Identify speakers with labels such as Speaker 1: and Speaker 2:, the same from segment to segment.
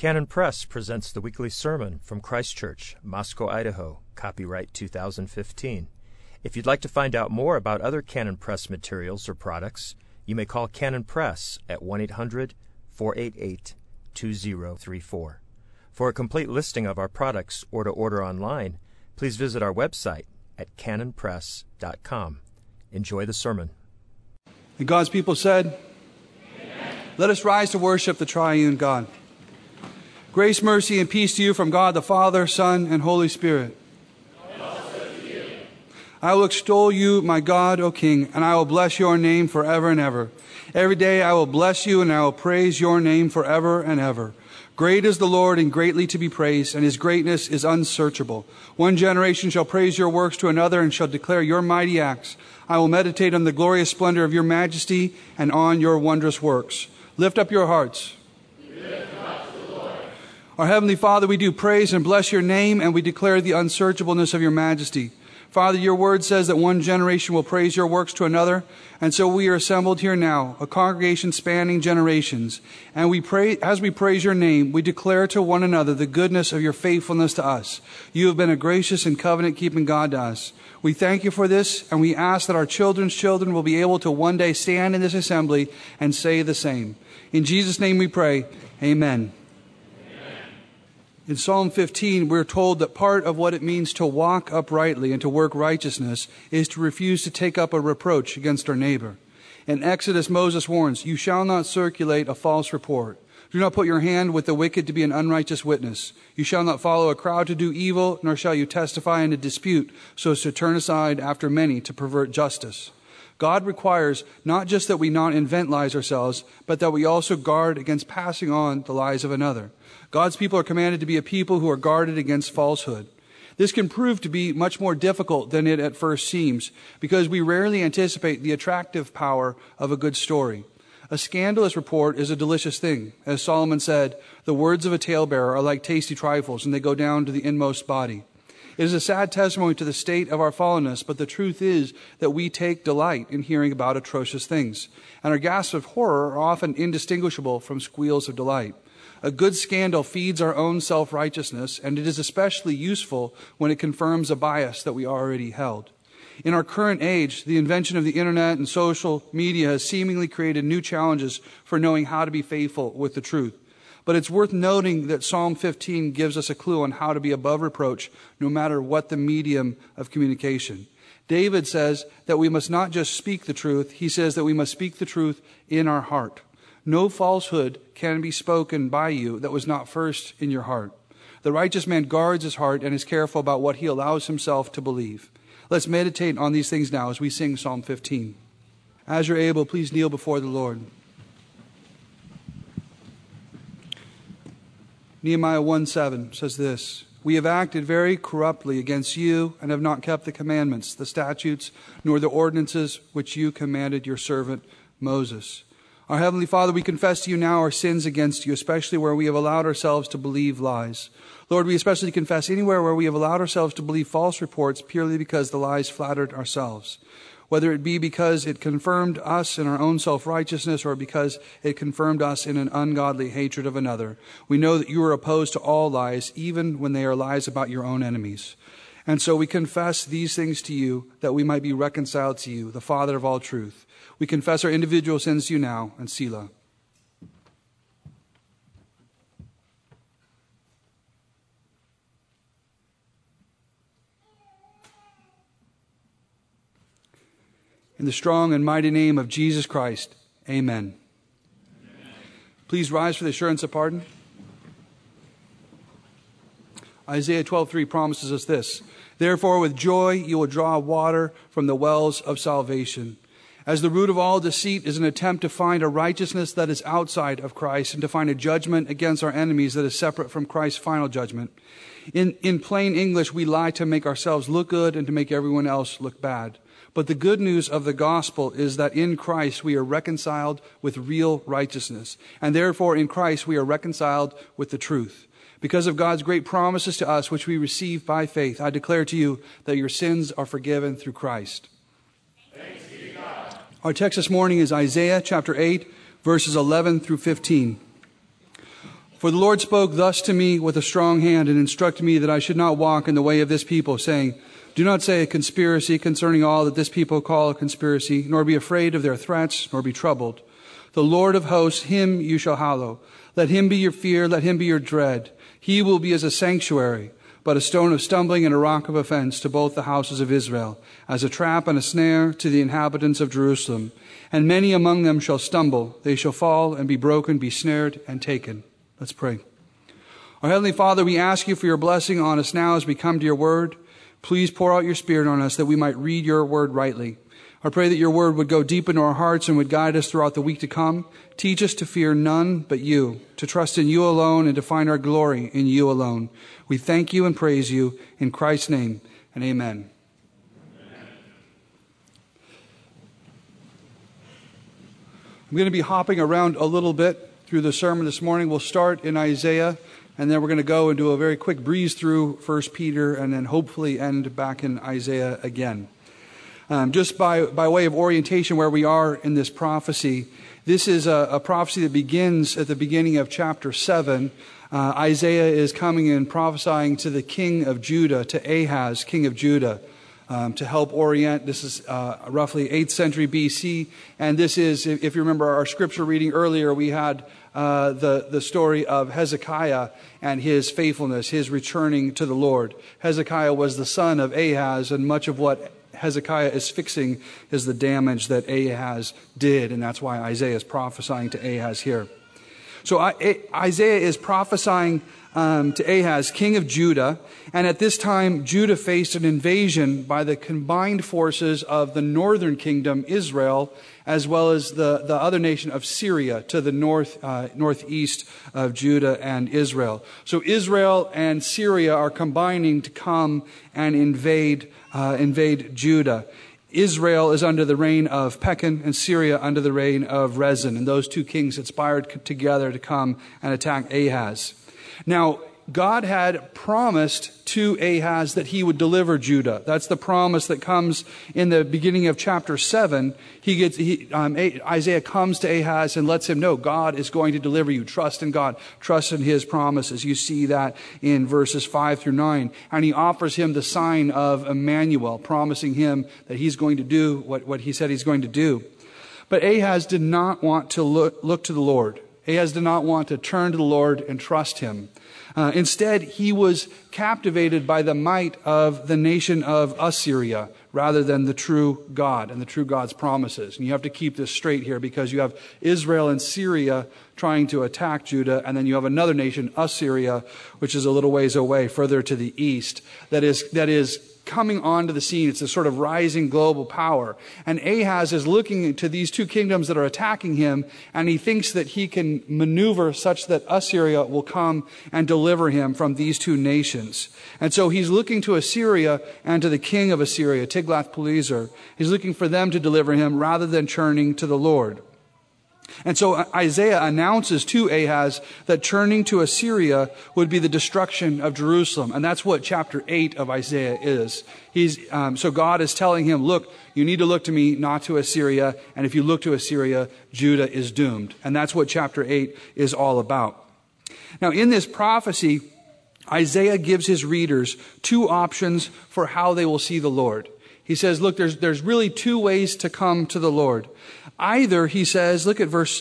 Speaker 1: Canon Press presents the weekly sermon from Christ Church, Moscow, Idaho, copyright 2015. If you'd like to find out more about other Canon Press materials or products, you may call Canon Press at 1-800-488-2034. For a complete listing of our products or to order online, please visit our website at canonpress.com. Enjoy the sermon.
Speaker 2: And God's people said, Amen. Let us rise to worship the triune God. Grace, mercy, and peace to you from God the Father, Son, and Holy Spirit. And also to you. I will extol you, my God, O King, and I will bless your name forever and ever. Every day I will bless you, and I will praise your name forever and ever. Great is the Lord, and greatly to be praised, and his greatness is unsearchable. One generation shall praise your works to another, and shall declare your mighty acts. I will meditate on the glorious splendor of your majesty, and on your wondrous works. Lift up your hearts. Our Heavenly Father, we do praise and bless your name, and we declare the unsearchableness of your majesty. Father, your word says that one generation will praise your works to another, and so we are assembled here now, a congregation spanning generations. And we pray, as we praise your name, we declare to one another the goodness of your faithfulness to us. You have been a gracious and covenant-keeping God to us. We thank you for this, and we ask that our children's children will be able to one day stand in this assembly and say the same. In Jesus' name we pray, amen. In Psalm 15, we're told that part of what it means to walk uprightly and to work righteousness is to refuse to take up a reproach against our neighbor. In Exodus, Moses warns, "You shall not circulate a false report. Do not put your hand with the wicked to be an unrighteous witness. You shall not follow a crowd to do evil, nor shall you testify in a dispute so as to turn aside after many to pervert justice." God requires not just that we not invent lies ourselves, but that we also guard against passing on the lies of another. God's people are commanded to be a people who are guarded against falsehood. This can prove to be much more difficult than it at first seems, because we rarely anticipate the attractive power of a good story. A scandalous report is a delicious thing. As Solomon said, the words of a talebearer are like tasty trifles, and they go down to the inmost body. It is a sad testimony to the state of our fallenness, but the truth is that we take delight in hearing about atrocious things, and our gasps of horror are often indistinguishable from squeals of delight. A good scandal feeds our own self-righteousness, and it is especially useful when it confirms a bias that we already held. In our current age, the invention of the internet and social media has seemingly created new challenges for knowing how to be faithful with the truth. But it's worth noting that Psalm 15 gives us a clue on how to be above reproach, no matter what the medium of communication. David says that we must not just speak the truth. He says that we must speak the truth in our heart. No falsehood can be spoken by you that was not first in your heart. The righteous man guards his heart and is careful about what he allows himself to believe. Let's meditate on these things now as we sing Psalm 15. As you're able, please kneel before the Lord. Nehemiah 1:7 says this, "We have acted very corruptly against you and have not kept the commandments, the statutes, nor the ordinances which you commanded your servant Moses." Our Heavenly Father, we confess to you now our sins against you, especially where we have allowed ourselves to believe lies. Lord, we especially confess anywhere where we have allowed ourselves to believe false reports purely because the lies flattered ourselves. Whether it be because it confirmed us in our own self-righteousness or because it confirmed us in an ungodly hatred of another, we know that you are opposed to all lies, even when they are lies about your own enemies. And so we confess these things to you that we might be reconciled to you, the Father of all truth. We confess our individual sins to you now, and Selah. In the strong and mighty name of Jesus Christ, amen. Please rise for the assurance of pardon. Isaiah 12:3 promises us this, "Therefore with joy you will draw water from the wells of salvation." As the root of all deceit is an attempt to find a righteousness that is outside of Christ and to find a judgment against our enemies that is separate from Christ's final judgment. In plain English, we lie to make ourselves look good and to make everyone else look bad. But the good news of the gospel is that in Christ we are reconciled with real righteousness. And therefore in Christ we are reconciled with the truth. Because of God's great promises to us, which we receive by faith, I declare to you that your sins are forgiven through Christ. Thanks be to God. Our text this morning is Isaiah chapter 8, verses 11 through 15. For the Lord spoke thus to me with a strong hand and instructed me that I should not walk in the way of this people, saying, do not say a conspiracy concerning all that this people call a conspiracy, nor be afraid of their threats, nor be troubled. The Lord of hosts, him you shall hallow. Let him be your fear, let him be your dread. He will be as a sanctuary, but a stone of stumbling and a rock of offense to both the houses of Israel, as a trap and a snare to the inhabitants of Jerusalem. And many among them shall stumble. They shall fall and be broken, be snared and taken. Let's pray. Our Heavenly Father, we ask you for your blessing on us now as we come to your word. Please pour out your Spirit on us that we might read your word rightly. I pray that your word would go deep into our hearts and would guide us throughout the week to come. Teach us to fear none but you, to trust in you alone and to find our glory in you alone. We thank you and praise you in Christ's name, and amen. I'm going to be hopping around a little bit through the sermon this morning. We'll start in Isaiah, and then we're going to go and do a very quick breeze through 1 Peter, and then hopefully end back in Isaiah again. Just by way of orientation where we are in this prophecy, this is a prophecy that begins at the beginning of chapter 7. Isaiah is coming and prophesying to the king of Judah, to Ahaz, king of Judah, to help orient. This is roughly 8th century BC, and this is, if you remember our scripture reading earlier, we had the story of Hezekiah and his faithfulness, his returning to the Lord. Hezekiah was the son of Ahaz, and much of what Hezekiah is fixing is the damage that Ahaz did, and that's why Isaiah is prophesying to Ahaz here. So Isaiah is prophesying to Ahaz, king of Judah, and at this time Judah faced an invasion by the combined forces of the northern kingdom, Israel, as well as the other nation of Syria to the northeast of Judah and Israel. So Israel and Syria are combining to come and invade Judah. Israel is under the reign of Pekah and Syria under the reign of Rezin. And those two kings conspired together to come and attack Ahaz. Now, God had promised to Ahaz that he would deliver Judah. That's the promise that comes in the beginning of chapter 7. Isaiah comes to Ahaz and lets him know God is going to deliver you. Trust in God. Trust in his promises. You see that in verses 5 through 9. And he offers him the sign of Emmanuel, promising him that he's going to do what he said he's going to do. But Ahaz did not want to look to the Lord. Ahaz did not want to turn to the Lord and trust him. Instead, he was captivated by the might of the nation of Assyria rather than the true God and the true God's promises. And you have to keep this straight here because you have Israel and Syria trying to attack Judah, and then you have another nation, Assyria, which is a little ways away, further to the east, that is coming onto the scene. It's a sort of rising global power. And Ahaz is looking to these two kingdoms that are attacking him, and he thinks that he can maneuver such that Assyria will come and deliver him from these two nations. And so he's looking to Assyria and to the king of Assyria, Tiglath-Pileser. He's looking for them to deliver him rather than turning to the Lord. And so Isaiah announces to Ahaz that turning to Assyria would be the destruction of Jerusalem. And that's what chapter 8 of Isaiah is. So God is telling him, look, you need to look to me, not to Assyria. And if you look to Assyria, Judah is doomed. And that's what chapter 8 is all about. Now, in this prophecy, Isaiah gives his readers two options for how they will see the Lord. He says, look, there's really two ways to come to the Lord. Either, he says, look at verse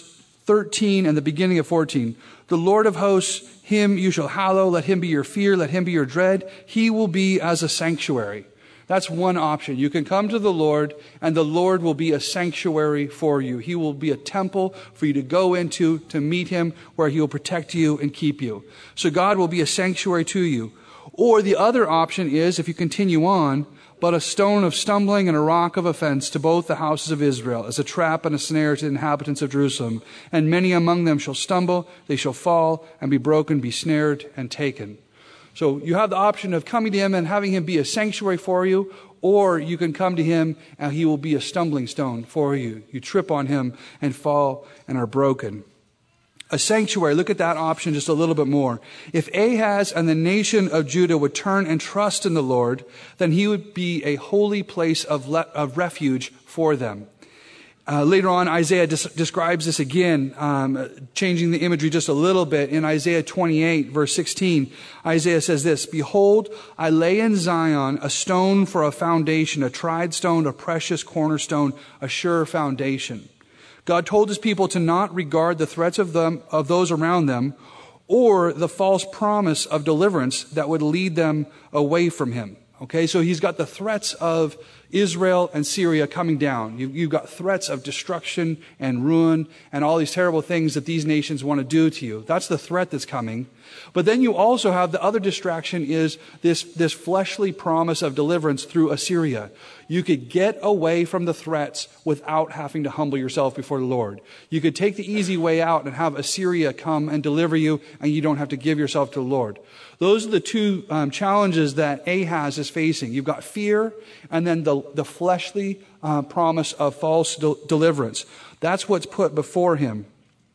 Speaker 2: 13 and the beginning of 14. The Lord of hosts, him you shall hallow. Let him be your fear. Let him be your dread. He will be as a sanctuary. That's one option. You can come to the Lord, and the Lord will be a sanctuary for you. He will be a temple for you to go into, to meet him, where he will protect you and keep you. So God will be a sanctuary to you. Or the other option is, if you continue on, but a stone of stumbling and a rock of offense to both the houses of Israel, as a trap and a snare to the inhabitants of Jerusalem. And many among them shall stumble, they shall fall, and be broken, be snared, and taken. So you have the option of coming to him and having him be a sanctuary for you, or you can come to him and he will be a stumbling stone for you. You trip on him and fall and are broken. A sanctuary, look at that option just a little bit more. If Ahaz and the nation of Judah would turn and trust in the Lord, then he would be a holy place of refuge for them. Later on, Isaiah describes this again, changing the imagery just a little bit. In Isaiah 28, verse 16, Isaiah says this, "Behold, I lay in Zion a stone for a foundation, a tried stone, a precious cornerstone, a sure foundation." God told his people to not regard the threats of those around them or the false promise of deliverance that would lead them away from him. Okay, so he's got the threats of Israel and Syria coming down. You've got threats of destruction and ruin and all these terrible things that these nations want to do to you. That's the threat that's coming. But then you also have the other distraction is this fleshly promise of deliverance through Assyria. You could get away from the threats without having to humble yourself before the Lord. You could take the easy way out and have Assyria come and deliver you, and you don't have to give yourself to the Lord. Those are the two challenges that Ahaz is facing. You've got fear, and then the fleshly promise of false deliverance. That's what's put before him.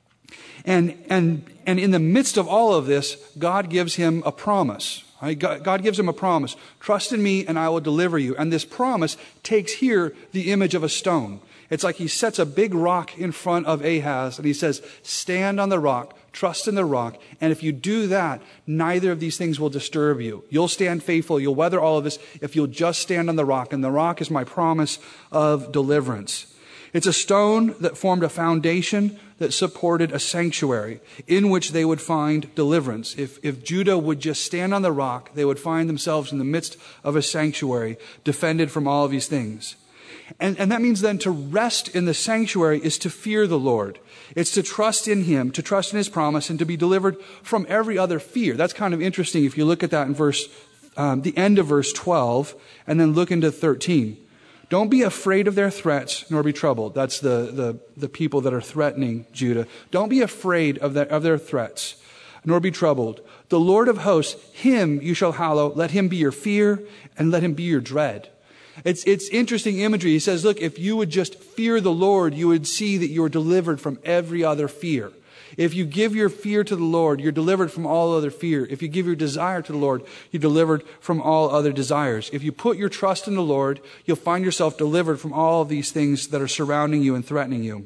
Speaker 2: And in the midst of all of this, God gives him a promise. Right? God gives him a promise. Trust in me and I will deliver you. And this promise takes here the image of a stone. It's like he sets a big rock in front of Ahaz and he says, stand on the rock, trust in the rock. And if you do that, neither of these things will disturb you. You'll stand faithful. You'll weather all of this if you'll just stand on the rock. And the rock is my promise of deliverance. It's a stone that formed a foundation that supported a sanctuary in which they would find deliverance. If Judah would just stand on the rock, they would find themselves in the midst of a sanctuary, defended from all of these things. And that means then to rest in the sanctuary is to fear the Lord. It's to trust in him, to trust in his promise, and to be delivered from every other fear. That's kind of interesting if you look at that in the end of verse 12, and then look into 13. Don't be afraid of their threats, nor be troubled. That's the people that are threatening Judah. Don't be afraid of their threats, nor be troubled. The Lord of hosts, him you shall hallow. Let him be your fear, and let him be your dread. It's interesting imagery. He says, look, if you would just fear the Lord, you would see that you are delivered from every other fear. If you give your fear to the Lord, you're delivered from all other fear. If you give your desire to the Lord, you're delivered from all other desires. If you put your trust in the Lord, you'll find yourself delivered from all of these things that are surrounding you and threatening you.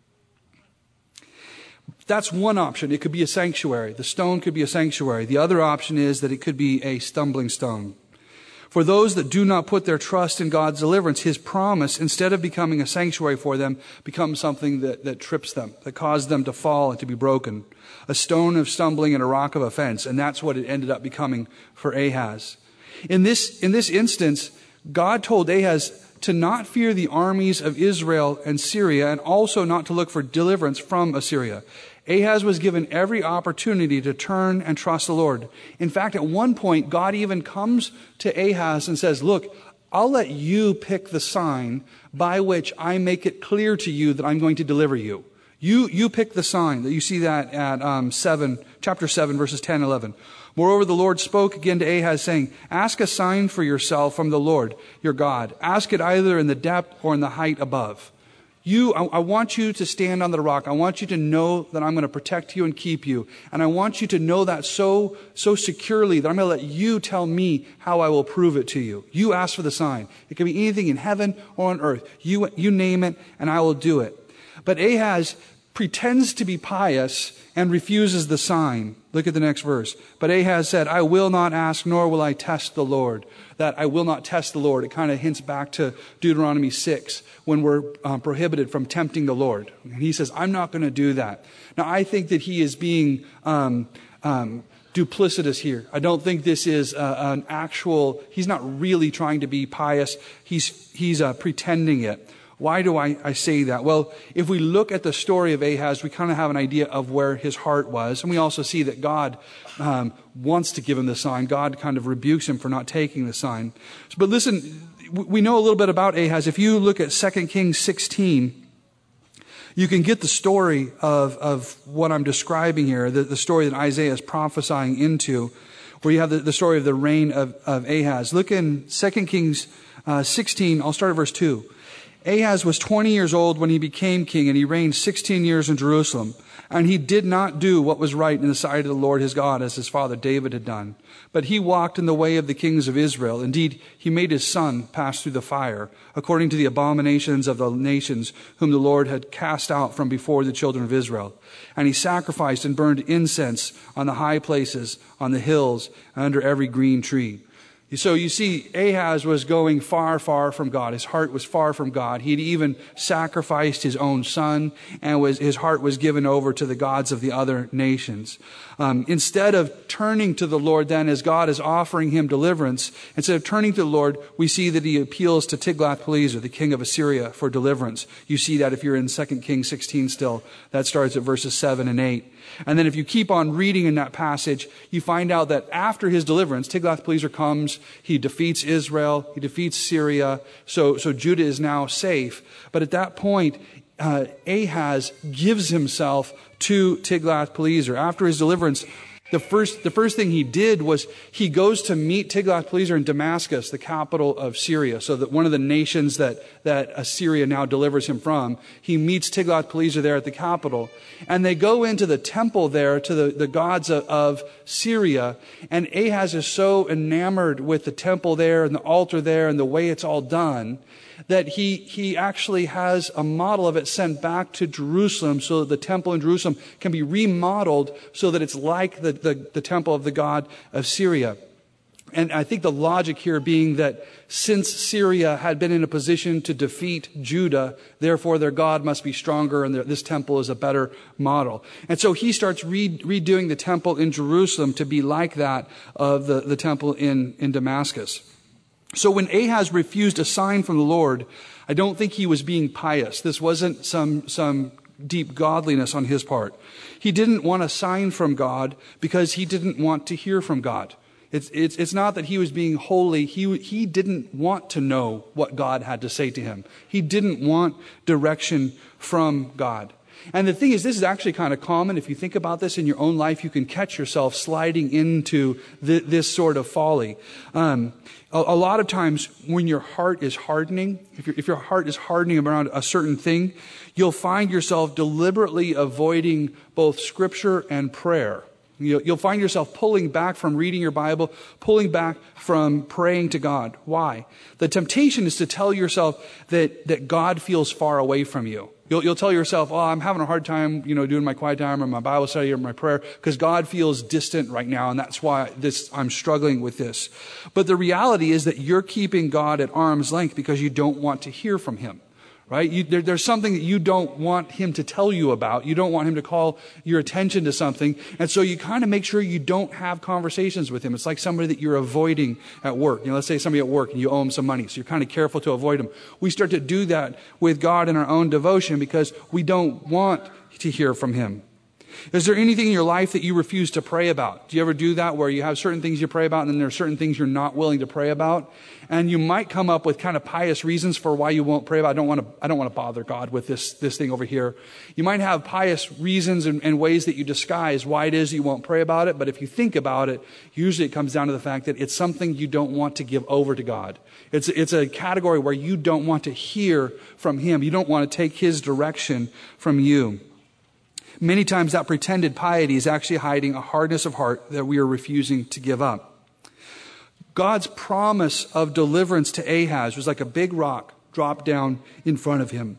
Speaker 2: That's one option. It could be a sanctuary. The stone could be a sanctuary. The other option is that it could be a stumbling stone. For those that do not put their trust in God's deliverance, his promise, instead of becoming a sanctuary for them, becomes something that trips them, that causes them to fall and to be broken. A stone of stumbling and a rock of offense. And that's what it ended up becoming for Ahaz. In this instance, God told Ahaz to not fear the armies of Israel and Syria, and also not to look for deliverance from Assyria. Ahaz was given every opportunity to turn and trust the Lord. In fact, at one point, God even comes to Ahaz and says, look, I'll let you pick the sign by which I make it clear to you that I'm going to deliver you. You pick the sign. You see that at chapter 7, verses 10 and 11. Moreover, the Lord spoke again to Ahaz, saying, ask a sign for yourself from the Lord, your God. Ask it either in the depth or in the height above. I want you to stand on the rock. I want you to know that I'm going to protect you and keep you. And I want you to know that so securely that I'm going to let you tell me how I will prove it to you. You ask for the sign. It can be anything in heaven or on earth. You name it and I will do it. But Ahaz pretends to be pious and refuses the sign. Look at the next verse. But Ahaz said, I will not ask, nor will I test the Lord. That I will not test the Lord. It kind of hints back to Deuteronomy 6 when we're prohibited from tempting the Lord. And he says, I'm not going to do that. Now, I think that he is being duplicitous here. I don't think this is an actual, he's not really trying to be pious. He's pretending it. Why do I say that? Well, if we look at the story of Ahaz, we kind of have an idea of where his heart was. And we also see that God wants to give him the sign. God kind of rebukes him for not taking the sign. But listen, we know a little bit about Ahaz. If you look at 2 Kings 16, you can get the story of what I'm describing here, the story that Isaiah is prophesying into, where you have the story of the reign of Ahaz. Look in 2 Kings 16, I'll start at verse 2. Ahaz was 20 years old when he became king, and he reigned 16 years in Jerusalem. And he did not do what was right in the sight of the Lord his God, as his father David had done. But he walked in the way of the kings of Israel. Indeed, he made his son pass through the fire, according to the abominations of the nations whom the Lord had cast out from before the children of Israel. And he sacrificed and burned incense on the high places, on the hills, and under every green tree. So you see, Ahaz was going far, far from God. His heart was far from God. He'd even sacrificed his own son, and his heart was given over to the gods of the other nations. Instead of turning to the Lord then, as God is offering him deliverance, instead of turning to the Lord, we see that he appeals to Tiglath-Pileser, the king of Assyria, for deliverance. You see that if you're in 2 Kings 16 still. That starts at verses 7 and 8. And then if you keep on reading in that passage, you find out that after his deliverance, Tiglath-Pileser comes, he defeats Israel, he defeats Syria, so Judah is now safe. But at that point, Ahaz gives himself to Tiglath-Pileser. After his deliverance, the first thing he did was he goes to meet Tiglath-Pileser in Damascus, the capital of Syria, so that one of the nations that Assyria now delivers him from. He meets Tiglath-Pileser there at the capital. And they go into the temple there to the gods of Syria. And Ahaz is so enamored with the temple there and the altar there and the way it's all done that he actually has a model of it sent back to Jerusalem so that the temple in Jerusalem can be remodeled so that it's like the temple of the god of Syria. And I think the logic here being that since Syria had been in a position to defeat Judah, therefore their God must be stronger and this temple is a better model. And so he starts redoing the temple in Jerusalem to be like that of the temple in Damascus. So when Ahaz refused a sign from the Lord, I don't think he was being pious. This wasn't some deep godliness on his part. He didn't want a sign from God because he didn't want to hear from God. It's not that he was being holy. He didn't want to know what God had to say to him. He didn't want direction from God. And the thing is, this is actually kind of common. If you think about this in your own life, you can catch yourself sliding into this sort of folly. A lot of times when your heart is hardening, if your heart is hardening around a certain thing, you'll find yourself deliberately avoiding both Scripture and prayer. You'll find yourself pulling back from reading your Bible, pulling back from praying to God. Why? The temptation is to tell yourself that God feels far away from you. You'll tell yourself, I'm having a hard time, doing my quiet time or my Bible study or my prayer because God feels distant right now, and that's why I'm struggling with this. But the reality is that you're keeping God at arm's length because you don't want to hear from Him. Right? There's something that you don't want Him to tell you about. You don't want Him to call your attention to something. And so you kind of make sure you don't have conversations with Him. It's like somebody that you're avoiding at work. Let's say somebody at work and you owe them some money. So you're kind of careful to avoid them. We start to do that with God in our own devotion because we don't want to hear from Him. Is there anything in your life that you refuse to pray about? Do you ever do that where you have certain things you pray about and then there are certain things you're not willing to pray about? And you might come up with kind of pious reasons for why you won't pray about. I don't want to bother God with this thing over here. You might have pious reasons and ways that you disguise why it is you won't pray about it. But if you think about it, usually it comes down to the fact that it's something you don't want to give over to God. It's a category where you don't want to hear from Him. You don't want to take His direction from you. Many times that pretended piety is actually hiding a hardness of heart that we are refusing to give up. God's promise of deliverance to Ahaz was like a big rock dropped down in front of him.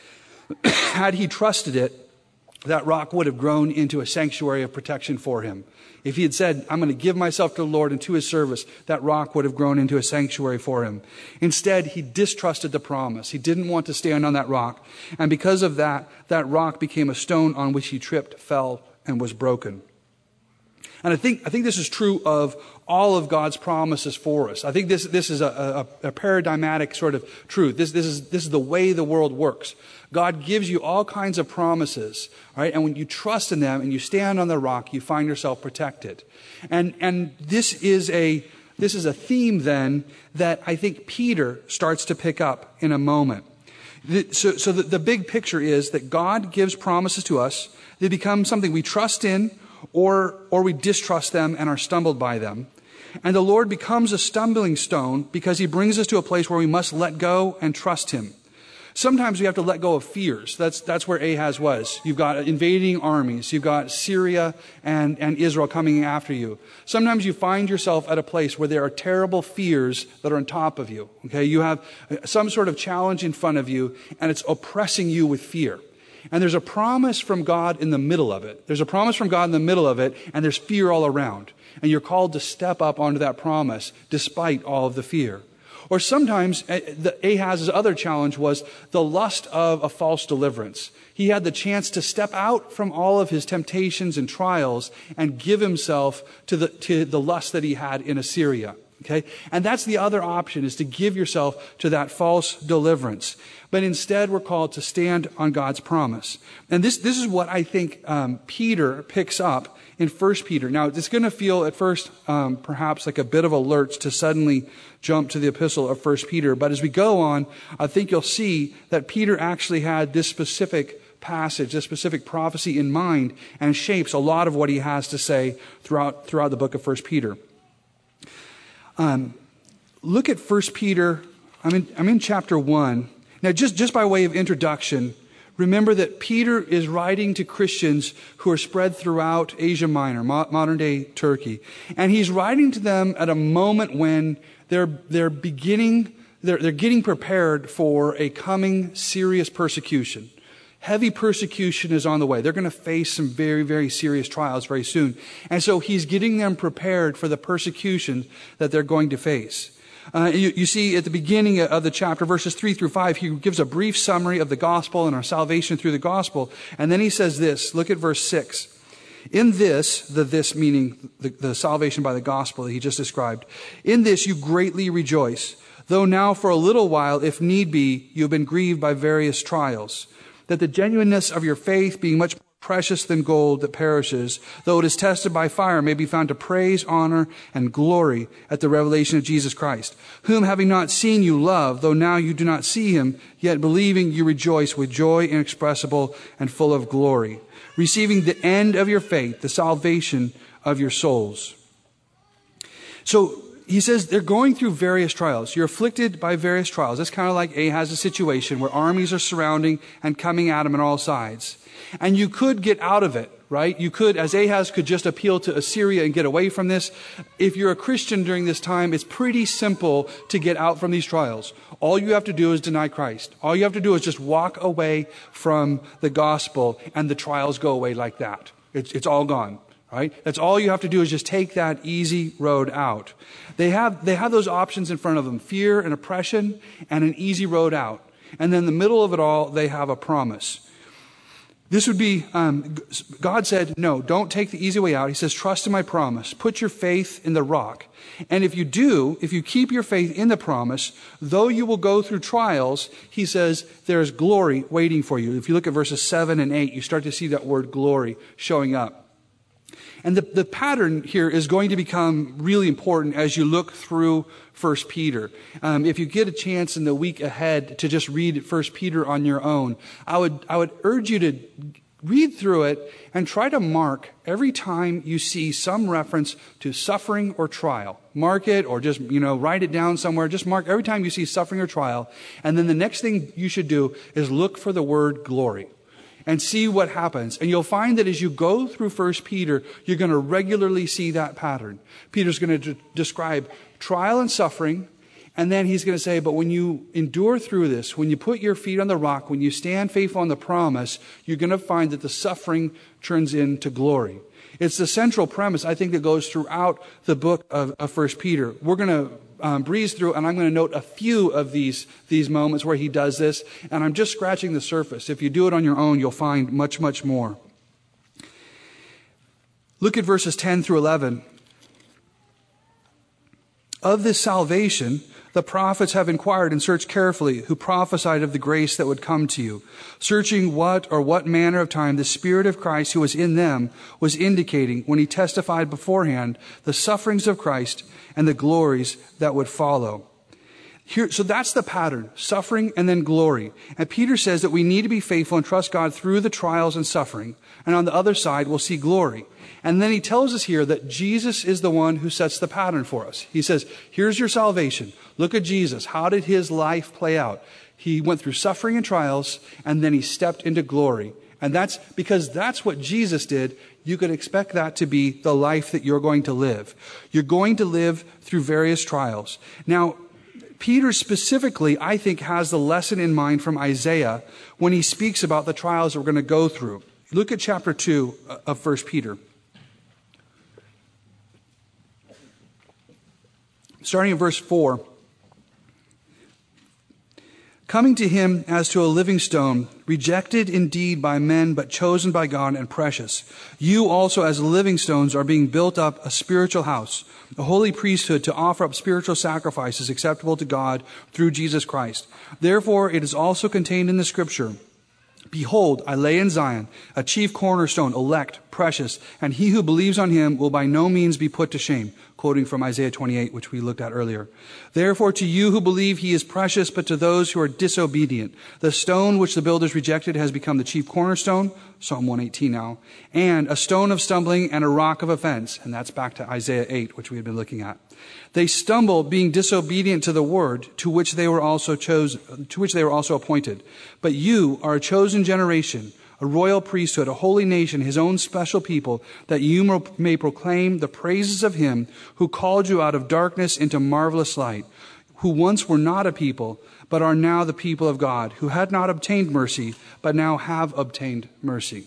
Speaker 2: Had he trusted it, that rock would have grown into a sanctuary of protection for him. If he had said, I'm going to give myself to the Lord and to His service, that rock would have grown into a sanctuary for him. Instead, he distrusted the promise. He didn't want to stand on that rock. And because of that, that rock became a stone on which he tripped, fell, and was broken. And I think this is true of all of God's promises for us. I think this is a paradigmatic sort of truth. This is the way the world works. God gives you all kinds of promises, right? And when you trust in them and you stand on the rock, you find yourself protected. And this is a theme then that I think Peter starts to pick up in a moment. So the big picture is that God gives promises to us. They become something we trust in, or we distrust them and are stumbled by them. And the Lord becomes a stumbling stone because He brings us to a place where we must let go and trust Him. Sometimes we have to let go of fears. That's where Ahaz was. You've got invading armies. You've got Syria and Israel coming after you. Sometimes you find yourself at a place where there are terrible fears that are on top of you. Okay, you have some sort of challenge in front of you, and it's oppressing you with fear. And there's a promise from God in the middle of it. There's a promise from God in the middle of it, and there's fear all around. And you're called to step up onto that promise despite all of the fear. Or sometimes Ahaz's other challenge was the lust of a false deliverance. He had the chance to step out from all of his temptations and trials and give himself to the lust that he had in Assyria. Okay? And that's the other option, is to give yourself to that false deliverance. But instead, we're called to stand on God's promise. And this is what I think Peter picks up in 1 Peter. Now, it's going to feel at first perhaps like a bit of a lurch to suddenly jump to the epistle of 1 Peter. But as we go on, I think you'll see that Peter actually had this specific passage, this specific prophecy in mind, and shapes a lot of what he has to say throughout the book of 1 Peter. Look at 1 Peter. I'm in chapter 1. Now, just by way of introduction, remember that Peter is writing to Christians who are spread throughout Asia Minor, modern-day Turkey. And he's writing to them at a moment when they're getting prepared for a coming serious persecution. Heavy persecution is on the way. They're going to face some very, very serious trials very soon. And so he's getting them prepared for the persecution that they're going to face. You see at the beginning of the chapter, verses 3 through 5, he gives a brief summary of the gospel and our salvation through the gospel. And then he says this, look at verse 6. In this, this meaning the salvation by the gospel that he just described, in this you greatly rejoice, though now for a little while, if need be, you have been grieved by various trials, that the genuineness of your faith, being much more precious than gold that perishes, though it is tested by fire, may be found to praise, honor, and glory at the revelation of Jesus Christ, whom having not seen you love, though now you do not see him, yet believing you rejoice with joy inexpressible and full of glory, receiving the end of your faith, the salvation of your souls. So he says they're going through various trials. You're afflicted by various trials. That's kind of like Ahaz's situation where armies are surrounding and coming at him on all sides. And you could get out of it, right? You could, as Ahaz could just appeal to Assyria and get away from this. If you're a Christian during this time, it's pretty simple to get out from these trials. All you have to do is deny Christ. All you have to do is just walk away from the gospel and the trials go away like that. It's all gone. Right? That's all you have to do is just take that easy road out. They have those options in front of them, fear and oppression and an easy road out. And then in the middle of it all, they have a promise. This would be, God said, no, don't take the easy way out. He says, trust in my promise. Put your faith in the rock. And if you do, if you keep your faith in the promise, though you will go through trials, he says, there's glory waiting for you. If you look at verses 7 and 8, you start to see that word glory showing up. And the pattern here is going to become really important as you look through 1 Peter. If you get a chance in the week ahead to just read 1 Peter on your own, I would urge you to read through it and try to mark every time you see some reference to suffering or trial. Mark it or just, write it down somewhere. Just mark every time you see suffering or trial. And then the next thing you should do is look for the word glory. And see what happens. And you'll find that as you go through 1 Peter, you're going to regularly see that pattern. Peter's going to describe trial and suffering, and then he's going to say, but when you endure through this, when you put your feet on the rock, when you stand faithful on the promise, you're going to find that the suffering turns into glory. It's the central premise, I think, that goes throughout the book of 1 Peter. We're going to breeze through, and I'm going to note a few of these moments where he does this, and I'm just scratching the surface. If you do it on your own, you'll find much, much more. Look at verses 10 through 11. Of this salvation, the prophets have inquired and searched carefully, who prophesied of the grace that would come to you, searching what manner of time the Spirit of Christ who was in them was indicating when he testified beforehand the sufferings of Christ and the glories that would follow. So that's the pattern, suffering and then glory. And Peter says that we need to be faithful and trust God through the trials and suffering. And on the other side, we'll see glory. And then he tells us here that Jesus is the one who sets the pattern for us. He says, here's your salvation. Look at Jesus. How did his life play out? He went through suffering and trials, and then he stepped into glory. And that's because that's what Jesus did. You could expect that to be the life that you're going to live. You're going to live through various trials. Now, Peter specifically, I think, has the lesson in mind from Isaiah when he speaks about the trials that we're going to go through. Look at chapter 2 of 1 Peter. Starting in verse 4. Coming to him as to a living stone, rejected indeed by men, but chosen by God and precious. You also as living stones are being built up a spiritual house, a holy priesthood to offer up spiritual sacrifices acceptable to God through Jesus Christ. Therefore it is also contained in the scripture, Behold, I lay in Zion a chief cornerstone, elect, precious, and he who believes on him will by no means be put to shame. Quoting from Isaiah 28, which we looked at earlier. Therefore, to you who believe he is precious, but to those who are disobedient, the stone which the builders rejected has become the chief cornerstone, Psalm 118 now, and a stone of stumbling and a rock of offense. And that's back to Isaiah 8, which we had been looking at. They stumble, being disobedient to the word to which they were also appointed. But you are a chosen generation, a royal priesthood, a holy nation, his own special people, that you may proclaim the praises of him who called you out of darkness into marvelous light, who once were not a people, but are now the people of God, who had not obtained mercy, but now have obtained mercy.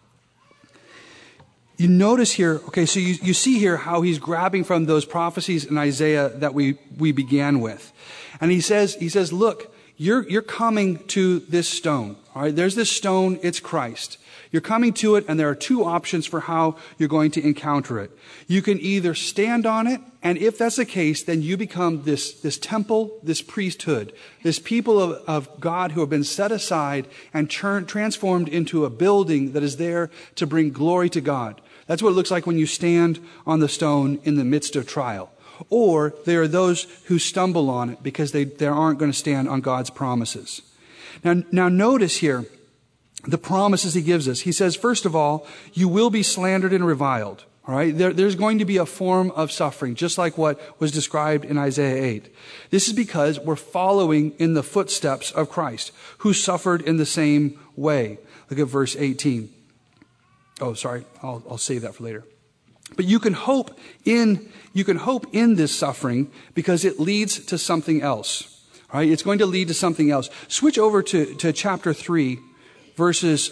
Speaker 2: You notice here, okay, so you see here how he's grabbing from those prophecies in Isaiah that we began with. And he says, look, you're coming to this stone. All right, there's this stone, it's Christ. You're coming to it, and there are two options for how you're going to encounter it. You can either stand on it, and if that's the case, then you become this temple, this priesthood, this people of God who have been set aside and transformed into a building that is there to bring glory to God. That's what it looks like when you stand on the stone in the midst of trial. Or there are those who stumble on it because they aren't going to stand on God's promises. Now notice here the promises he gives us. He says, first of all, you will be slandered and reviled. All right, there's going to be a form of suffering, just like what was described in Isaiah 8. This is because we're following in the footsteps of Christ, who suffered in the same way. Look at verse 18. Oh, sorry, I'll save that for later. But you can hope in this suffering because it leads to something else. All right, it's going to lead to something else. Switch over to chapter 3, verses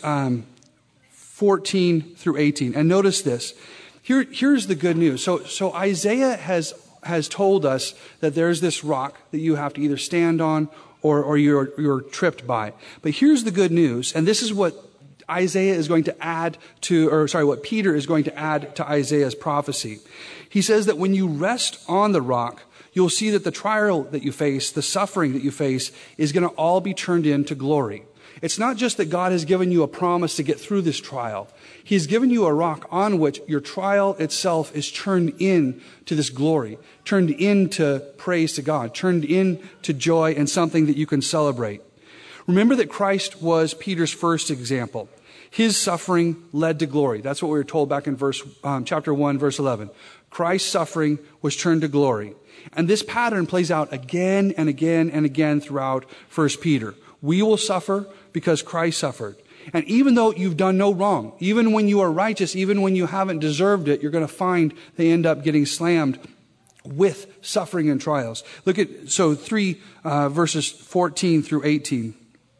Speaker 2: 14 through 18, and notice this. Here's the good news. So Isaiah has told us that there's this rock that you have to either stand on or you're tripped by. But here's the good news, and this is what Isaiah is going to add what Peter is going to add to Isaiah's prophecy. He says that when you rest on the rock, you'll see that the trial that you face, the suffering that you face, is going to all be turned into glory. It's not just that God has given you a promise to get through this trial. He's given you a rock on which your trial itself is turned into this glory, turned into praise to God, turned into joy and something that you can celebrate. Remember that Christ was Peter's first example. His suffering led to glory. That's what we were told back in chapter 1, verse 11. Christ's suffering was turned to glory. And this pattern plays out again and again and again throughout 1 Peter. We will suffer because Christ suffered. And even though you've done no wrong, even when you are righteous, even when you haven't deserved it, you're going to find they end up getting slammed with suffering and trials. Look at, 3 verses 14 through 18.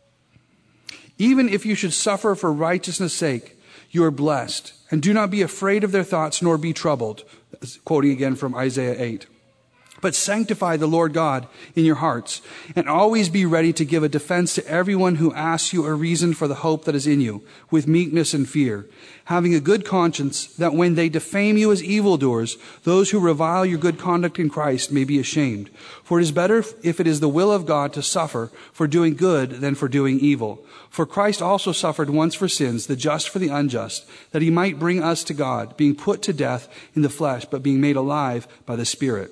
Speaker 2: Even if you should suffer for righteousness' sake, you are blessed. And do not be afraid of their thoughts, nor be troubled. Quoting again from Isaiah 8. But sanctify the Lord God in your hearts, and always be ready to give a defense to everyone who asks you a reason for the hope that is in you, with meekness and fear, having a good conscience, that when they defame you as evildoers, those who revile your good conduct in Christ may be ashamed. For it is better if it is the will of God to suffer for doing good than for doing evil. For Christ also suffered once for sins, the just for the unjust, that he might bring us to God, being put to death in the flesh, but being made alive by the Spirit.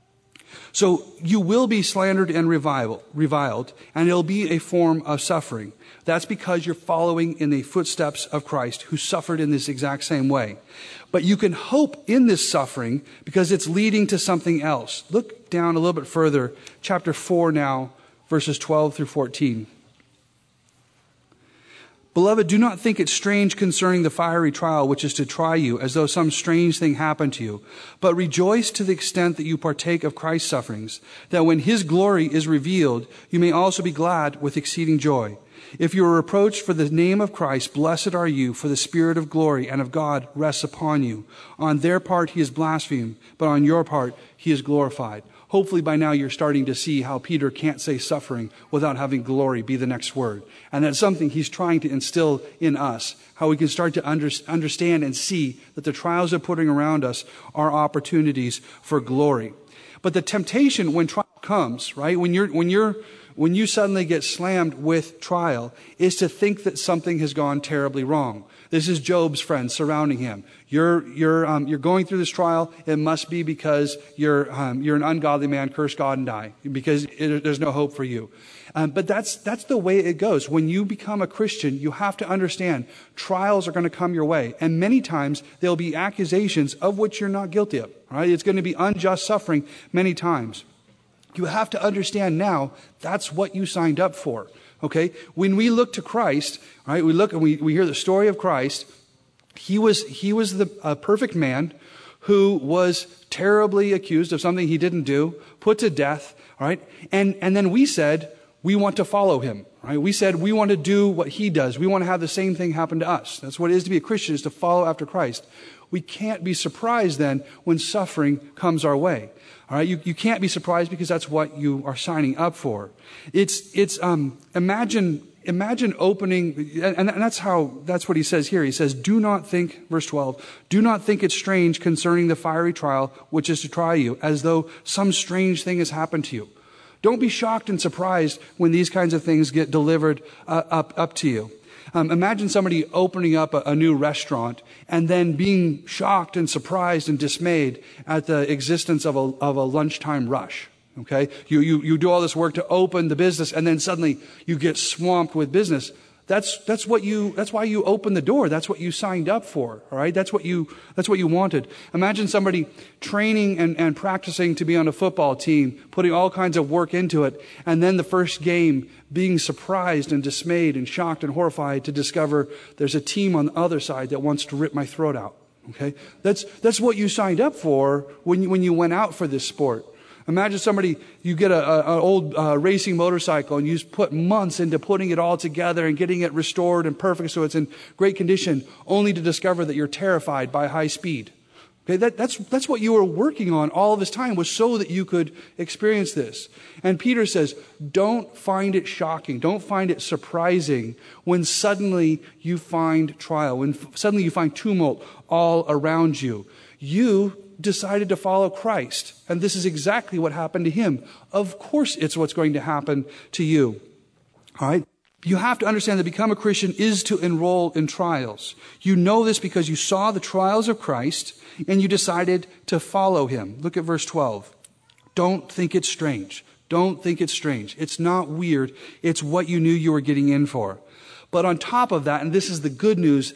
Speaker 2: So you will be slandered and reviled, and it'll be a form of suffering. That's because you're following in the footsteps of Christ, who suffered in this exact same way. But you can hope in this suffering because it's leading to something else. Look down a little bit further, chapter 4 now, verses 12 through 14. Beloved, do not think it strange concerning the fiery trial which is to try you, as though some strange thing happened to you. But rejoice to the extent that you partake of Christ's sufferings, that when his glory is revealed, you may also be glad with exceeding joy. If you are reproached for the name of Christ, blessed are you, for the Spirit of glory and of God rests upon you. On their part he is blasphemed, but on your part he is glorified. Hopefully by now you're starting to see how Peter can't say suffering without having glory be the next word. And that's something he's trying to instill in us, how we can start to understand and see that the trials they're putting around us are opportunities for glory. But the temptation when trial comes, right, when you suddenly get slammed with trial, is to think that something has gone terribly wrong. This is Job's friends surrounding him. You're going through this trial. It must be because you're an ungodly man. Curse God and die, because there's no hope for you. But that's the way it goes. When you become a Christian, you have to understand trials are going to come your way, and many times there'll be accusations of which you're not guilty of. Right? It's going to be unjust suffering many times. You have to understand now that's what you signed up for. Okay? When we look to Christ, right? We look and we hear the story of Christ. He was the perfect man who was terribly accused of something he didn't do, put to death, right? And then we said we want to follow him, right? We said we want to do what he does. We want to have the same thing happen to us. That's what it is to be a Christian, is to follow after Christ. We can't be surprised then when suffering comes our way. All right, you can't be surprised because that's what you are signing up for. Imagine opening, and that's what he says here. He says, do not think, verse 12, do not think it strange concerning the fiery trial which is to try you, as though some strange thing has happened to you. Don't be shocked and surprised when these kinds of things get delivered up to you. Imagine somebody opening up a new restaurant and then being shocked and surprised and dismayed at the existence of a lunchtime rush. Okay? You do all this work to open the business, and then suddenly you get swamped with business. That's why you opened the door. That's what you signed up for. All right? That's what you wanted. Imagine somebody training and practicing to be on a football team, putting all kinds of work into it, and then the first game being surprised and dismayed and shocked and horrified to discover there's a team on the other side that wants to rip my throat out. Okay? That's what you signed up for when you went out for this sport. Imagine somebody, you get an old racing motorcycle and you put months into putting it all together and getting it restored and perfect so it's in great condition, only to discover that you're terrified by high speed. Okay, that's what you were working on all of this time, was so that you could experience this. And Peter says, don't find it shocking, don't find it surprising when suddenly you find trial, when suddenly you find tumult all around you. You decided to follow Christ, and this is exactly what happened to him. Of course it's what's going to happen to you. All right? You have to understand that become a Christian is to enroll in trials. You know this because you saw the trials of Christ and you decided to follow him. Look at verse 12. Don't think it's strange. Don't think it's strange. It's not weird. It's what you knew you were getting in for. But on top of that, and this is the good news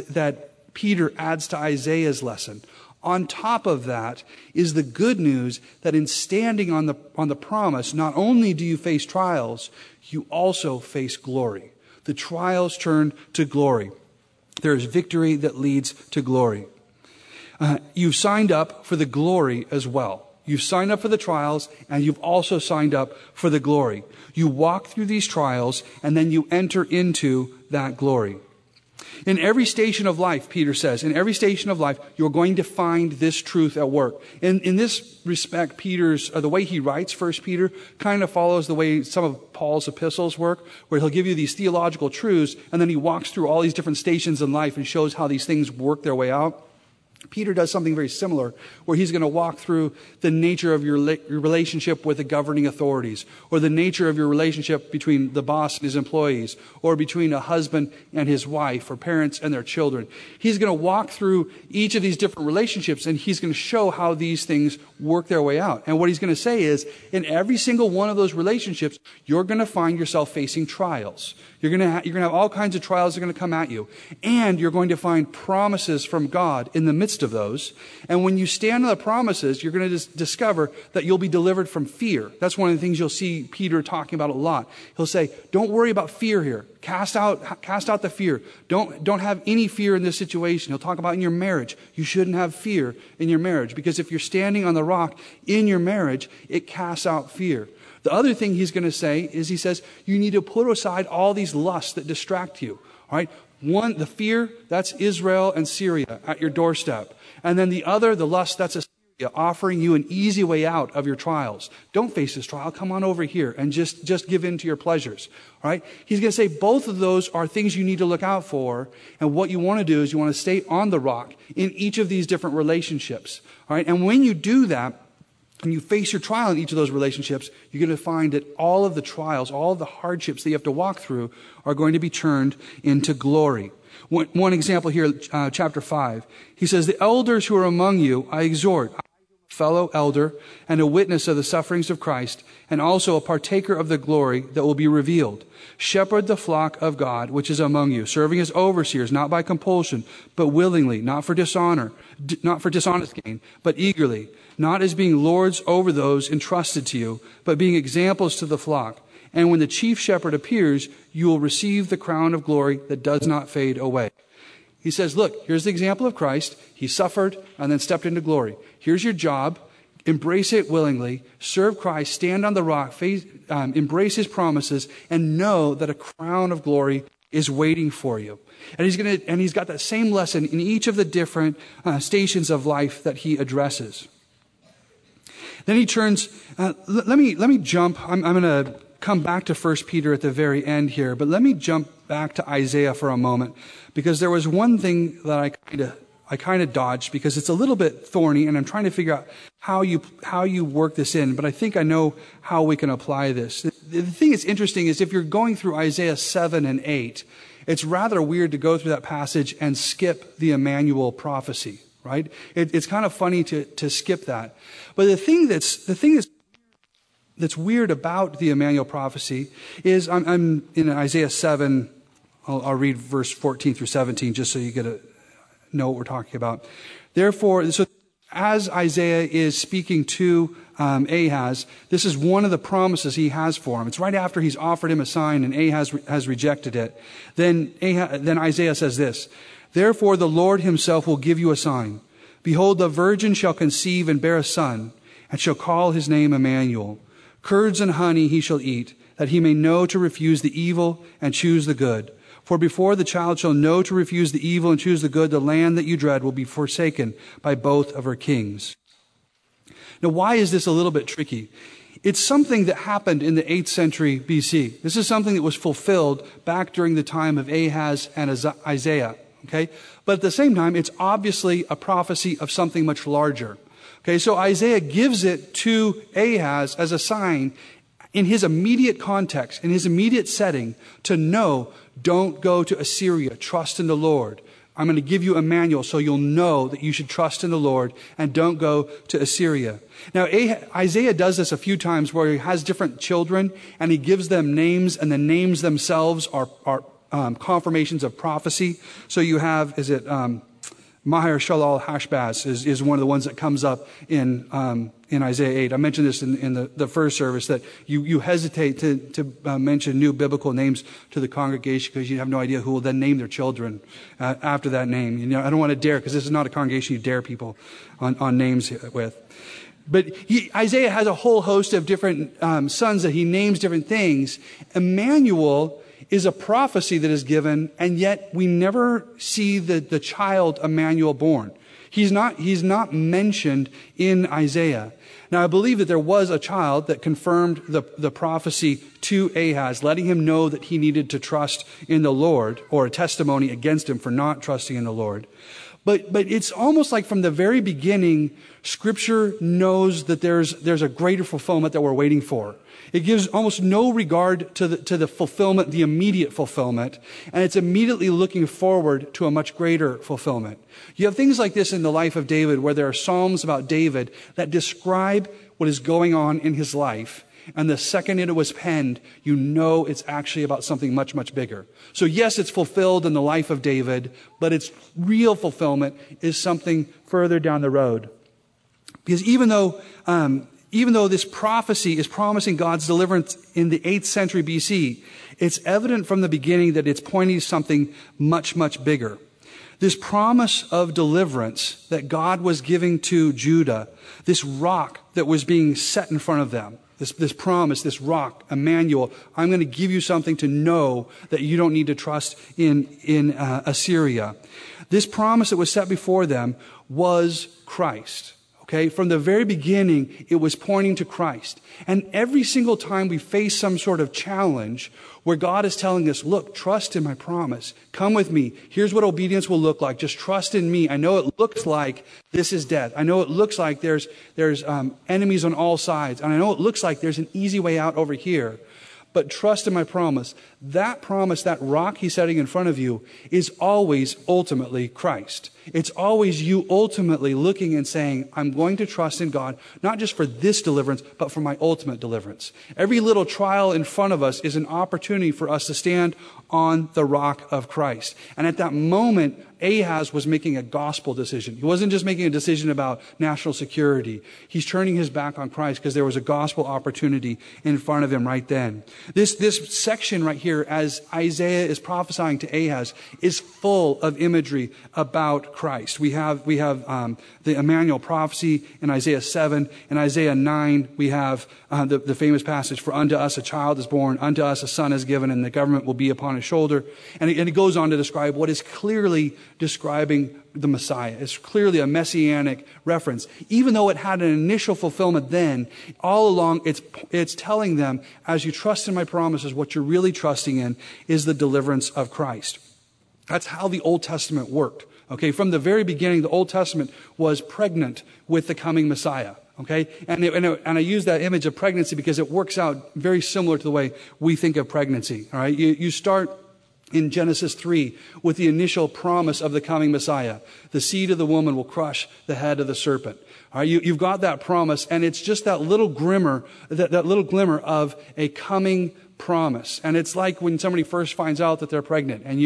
Speaker 2: that Peter adds to Isaiah's lesson, on top of that is the good news that in standing on the promise, not only do you face trials, you also face glory. The trials turn to glory. There is victory that leads to glory. You've signed up for the glory as well. You've signed up for the trials, and you've also signed up for the glory. You walk through these trials, and then you enter into that glory. In every station of life, Peter says, in every station of life, you're going to find this truth at work. In this respect, the way he writes 1 Peter kind of follows the way some of Paul's epistles work, where he'll give you these theological truths, and then he walks through all these different stations in life and shows how these things work their way out. Peter does something very similar, where he's going to walk through the nature of your relationship with the governing authorities, or the nature of your relationship between the boss and his employees, or between a husband and his wife, or parents and their children. He's going to walk through each of these different relationships, and he's going to show how these things work their way out. And what he's going to say is, in every single one of those relationships, you're going to find yourself facing trials. You're going to have all kinds of trials that are going to come at you. And you're going to find promises from God in the midst of those. And when you stand on the promises, you're going to discover that you'll be delivered from fear. That's one of the things you'll see Peter talking about a lot. He'll say, don't worry about fear here. Cast out the fear. Don't have any fear in this situation. He'll talk about in your marriage. You shouldn't have fear in your marriage, because if you're standing on the rock in your marriage, it casts out fear. The other thing he's going to say is, he says, you need to put aside all these lusts that distract you. All right? One, the fear, that's Israel and Syria at your doorstep. And then the other, the lust, that's Assyria offering you an easy way out of your trials. Don't face this trial. Come on over here and just give in to your pleasures. All right? He's going to say both of those are things you need to look out for. And what you want to do is you want to stay on the rock in each of these different relationships. All right? And when you do that, and you face your trial in each of those relationships, you're going to find that all of the trials, all of the hardships that you have to walk through are going to be turned into glory. One example here, chapter 5. He says, the elders who are among you, I exhort, fellow elder and a witness of the sufferings of Christ, and also a partaker of the glory that will be revealed. Shepherd the flock of God, which is among you, serving as overseers, not by compulsion, but willingly, not for dishonor, not for dishonest gain, but eagerly, not as being lords over those entrusted to you, but being examples to the flock. And when the chief shepherd appears, you will receive the crown of glory that does not fade away. He says, look, here's the example of Christ. He suffered and then stepped into glory. Here's your job. Embrace it willingly. Serve Christ. Stand on the rock. Embrace his promises, and know that a crown of glory is waiting for you. And he's got that same lesson in each of the different stations of life that he addresses. Then he turns. Let me jump. I'm going to come back to 1 Peter at the very end here, but let me jump back to Isaiah for a moment, because there was one thing that I kind of dodged, because it's a little bit thorny, and I'm trying to figure out how you work this in, but I think I know how we can apply this. The thing that's interesting is, if you're going through Isaiah 7 and 8, it's rather weird to go through that passage and skip the Emmanuel prophecy, right? It's kind of funny to skip that. But the thing that's weird about the Emmanuel prophecy is, I'm in Isaiah 7, I'll read verse 14 through 17, just so you get to know what we're talking about. Therefore, so as Isaiah is speaking to Ahaz, this is one of the promises he has for him. It's right after he's offered him a sign and Ahaz has rejected it. Then Isaiah says this, therefore the Lord himself will give you a sign. Behold, the virgin shall conceive and bear a son, and shall call his name Emmanuel. Curds and honey he shall eat, that he may know to refuse the evil and choose the good. For before the child shall know to refuse the evil and choose the good, the land that you dread will be forsaken by both of her kings. Now, why is this a little bit tricky? It's something that happened in the 8th century BC. This is something that was fulfilled back during the time of Ahaz and Isaiah. Okay? But at the same time, it's obviously a prophecy of something much larger. Okay, so Isaiah gives it to Ahaz as a sign in his immediate context, in his immediate setting, to know, don't go to Assyria, trust in the Lord. I'm going to give you Emmanuel so you'll know that you should trust in the Lord and don't go to Assyria. Now, Isaiah does this a few times where he has different children and he gives them names, and the names themselves are confirmations of prophecy. So you have, Maher-shalal-Hashbaz is one of the ones that comes up in Isaiah 8. I mentioned this in the first service, that you hesitate to mention new biblical names to the congregation because you have no idea who will then name their children after that name. You know, I don't want to dare, because this is not a congregation you dare people on names with. But Isaiah has a whole host of different sons that he names different things. Emmanuel is a prophecy that is given, and yet we never see the child Emmanuel born. He's not mentioned in Isaiah. Now, I believe that there was a child that confirmed the prophecy to Ahaz, letting him know that he needed to trust in the Lord, or a testimony against him for not trusting in the Lord. But it's almost like from the very beginning, Scripture knows that there's a greater fulfillment that we're waiting for. It gives almost no regard to the fulfillment, the immediate fulfillment, and it's immediately looking forward to a much greater fulfillment. You have things like this in the life of David, where there are psalms about David that describe what is going on in his life, And the second it was penned, you know it's actually about something much, much bigger. So yes, it's fulfilled in the life of David, but its real fulfillment is something further down the road. Because even though this prophecy is promising God's deliverance in the 8th century BC, it's evident from the beginning that it's pointing to something much, much bigger. This promise of deliverance that God was giving to Judah, this rock that was being set in front of them, this promise, this rock, Emmanuel, I'm going to give you something to know that you don't need to trust in Assyria. This promise that was set before them was Christ. Okay, from the very beginning, it was pointing to Christ. And every single time we face some sort of challenge where God is telling us, look, trust in my promise. Come with me. Here's what obedience will look like. Just trust in me. I know it looks like this is death. I know it looks like there's enemies on all sides. And I know it looks like there's an easy way out over here. But trust in my promise. That promise, that rock he's setting in front of you, is always ultimately Christ. It's always you ultimately looking and saying, I'm going to trust in God, not just for this deliverance, but for my ultimate deliverance. Every little trial in front of us is an opportunity for us to stand on the rock of Christ. And at that moment, Ahaz was making a gospel decision. He wasn't just making a decision about national security. He's turning his back on Christ because there was a gospel opportunity in front of him right then. This section right here, as Isaiah is prophesying to Ahaz, is full of imagery about Christ. We have the Emmanuel prophecy in Isaiah 7. In Isaiah 9, we have the famous passage, for unto us a child is born, unto us a son is given, and the government will be upon his shoulder. And it goes on to describe what is clearly describing the Messiah. It's clearly a messianic reference. Even though it had an initial fulfillment then, all along it's telling them, as you trust in my promises, what you're really trusting in is the deliverance of Christ. That's how the Old Testament worked. Okay, from the very beginning, the Old Testament was pregnant with the coming Messiah. Okay, and I use that image of pregnancy because it works out very similar to the way we think of pregnancy. All right, you start in Genesis 3 with the initial promise of the coming Messiah. The seed of the woman will crush the head of the serpent. All right, you've got that promise, and it's just that little glimmer, that little glimmer of a coming promise. And it's like when somebody first finds out that they're pregnant, and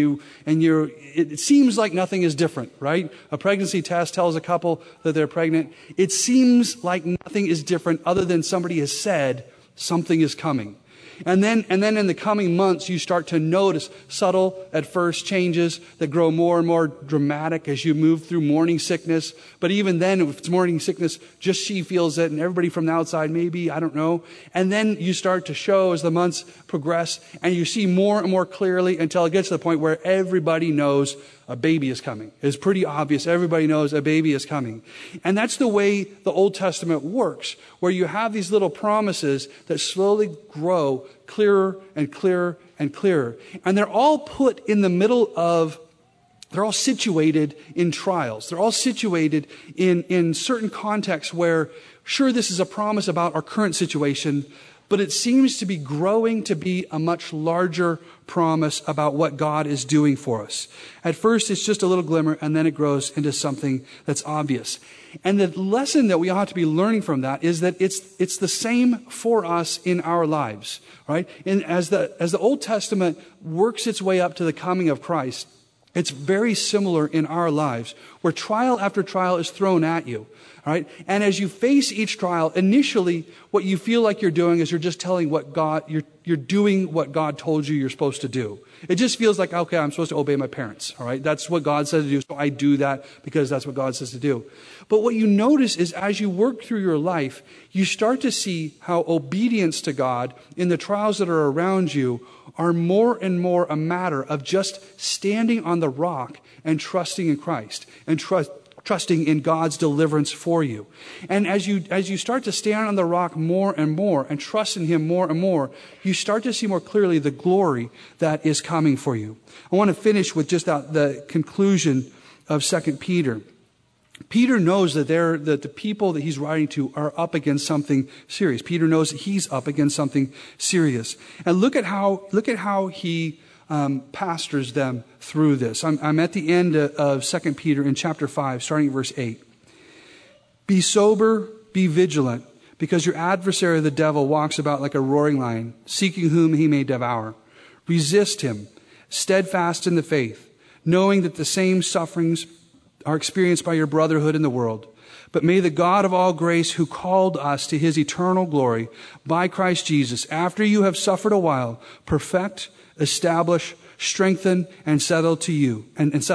Speaker 2: it seems like nothing is different, right? A pregnancy test tells a couple that they're pregnant. It seems like nothing is different other than somebody has said something is coming. And then in the coming months, you start to notice subtle at first changes that grow more and more dramatic as you move through morning sickness. But even then, if it's morning sickness, just she feels it, and everybody from the outside, maybe, I don't know. And then you start to show as the months progress, and you see more and more clearly until it gets to the point where everybody knows a baby is coming. It's pretty obvious. Everybody knows a baby is coming. And that's the way the Old Testament works, where you have these little promises that slowly grow clearer and clearer and clearer. And they're all put in the middle of, they're all situated in trials. They're all situated in certain contexts where, sure, this is a promise about our current situation, but it seems to be growing to be a much larger promise about what God is doing for us. At first, it's just a little glimmer, and then it grows into something that's obvious. And the lesson that we ought to be learning from that is that it's the same for us in our lives, right? And as the Old Testament works its way up to the coming of Christ, it's very similar in our lives, where trial after trial is thrown at you. All right? And as you face each trial, initially, what you feel like you're doing is you're just telling you're doing what God told you you're supposed to do. It just feels like, okay, I'm supposed to obey my parents. All right? That's what God says to do, so I do that because that's what God says to do. But what you notice is as you work through your life, you start to see how obedience to God in the trials that are around you are more and more a matter of just standing on the rock and trusting in Christ and trusting in God's deliverance for you. And as you start to stand on the rock more and more and trust in Him more and more, you start to see more clearly the glory that is coming for you. I want to finish with just the conclusion of 2 Peter. Peter knows that the people that he's writing to are up against something serious. Peter knows that he's up against something serious. And look at how he pastors them through this. I'm at the end of 2 Peter in chapter 5, starting at verse 8. Be sober, be vigilant. because your adversary, the devil, walks about like a roaring lion, seeking whom he may devour. Resist him, steadfast in the faith, knowing that the same sufferings are experienced by your brotherhood in the world. But may the God of all grace, who called us to his eternal glory by Christ Jesus, after you have suffered a while, perfect, establish, strengthen, and settle you.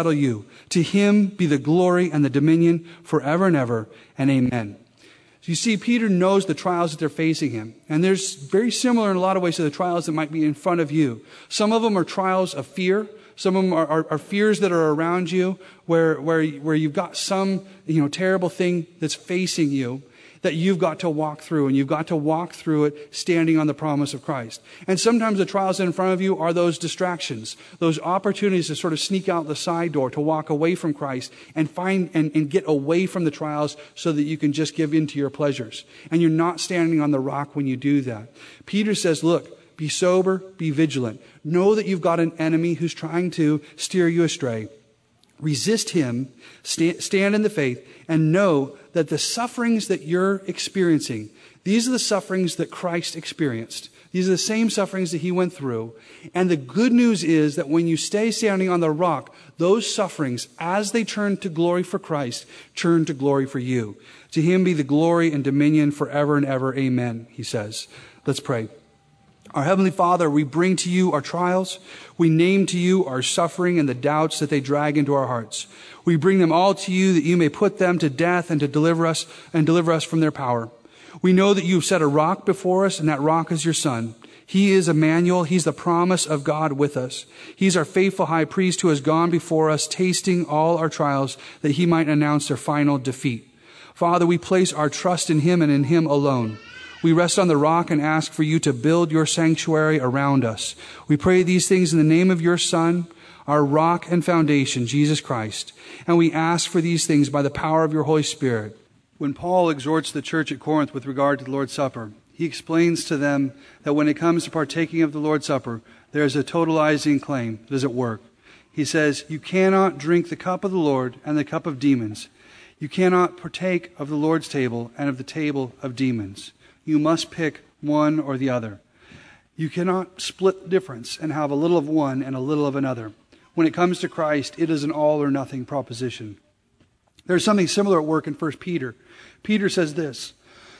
Speaker 2: To him be the glory and the dominion forever and ever, and amen. So you see, Peter knows the trials that they're facing him. And there's very similar in a lot of ways to the trials that might be in front of you. Some of them are trials of fear. Some of them are fears that are around you where you've got some, terrible thing that's facing you that you've got to walk through, and you've got to walk through it standing on the promise of Christ. And sometimes the trials in front of you are those distractions, those opportunities to sort of sneak out the side door, to walk away from Christ and find and get away from the trials so that you can just give in to your pleasures. And you're not standing on the rock when you do that. Peter says, look, be sober, be vigilant. Know that you've got an enemy who's trying to steer you astray. Resist him, stand in the faith, and know that the sufferings that you're experiencing, these are the sufferings that Christ experienced. These are the same sufferings that he went through. And the good news is that when you stay standing on the rock, those sufferings, as they turn to glory for Christ, turn to glory for you. To him be the glory and dominion forever and ever. Amen, he says. Let's pray. Our Heavenly Father, we bring to you our trials. We name to you our suffering and the doubts that they drag into our hearts. We bring them all to you that you may put them to death and to deliver us from their power. We know that you've set a rock before us, and that rock is your Son. He is Emmanuel. He's the promise of God with us. He's our faithful high priest who has gone before us, tasting all our trials, that he might announce their final defeat. Father, we place our trust in him and in him alone. We rest on the rock and ask for you to build your sanctuary around us. We pray these things in the name of your Son, our rock and foundation, Jesus Christ. And we ask for these things by the power of your Holy Spirit. When Paul exhorts the church at Corinth with regard to the Lord's Supper, he explains to them that when it comes to partaking of the Lord's Supper, there is a totalizing claim that is at work. He says, you cannot drink the cup of the Lord and the cup of demons. You cannot partake of the Lord's table and of the table of demons. You must pick one or the other. You cannot split the difference and have a little of one and a little of another. When it comes to Christ, it is an all or nothing proposition. There's something similar at work in 1 Peter. Peter says this,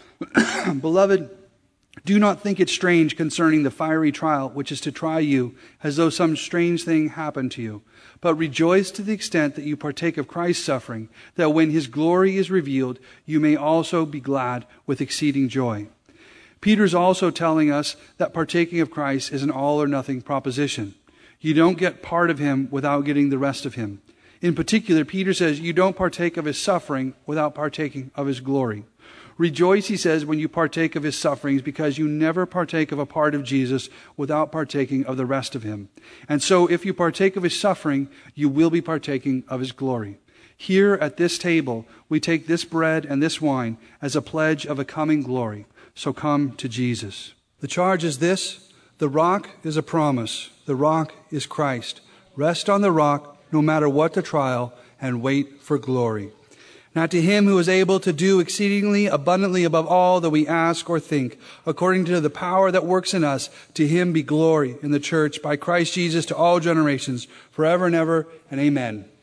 Speaker 2: Beloved, do not think it strange concerning the fiery trial which is to try you, as though some strange thing happened to you. But rejoice to the extent that you partake of Christ's suffering, that when his glory is revealed, you may also be glad with exceeding joy. Peter's also telling us that partaking of Christ is an all or nothing proposition. You don't get part of him without getting the rest of him. In particular, Peter says you don't partake of his suffering without partaking of his glory. Rejoice, he says, when you partake of his sufferings, because you never partake of a part of Jesus without partaking of the rest of him. And so if you partake of his suffering, you will be partaking of his glory. Here at this table, we take this bread and this wine as a pledge of a coming glory. So come to Jesus. The charge is this: the rock is a promise. The rock is Christ. Rest on the rock, no matter what the trial, and wait for glory. Now to him who is able to do exceedingly abundantly above all that we ask or think, according to the power that works in us, to him be glory in the church by Christ Jesus to all generations, forever and ever, and amen.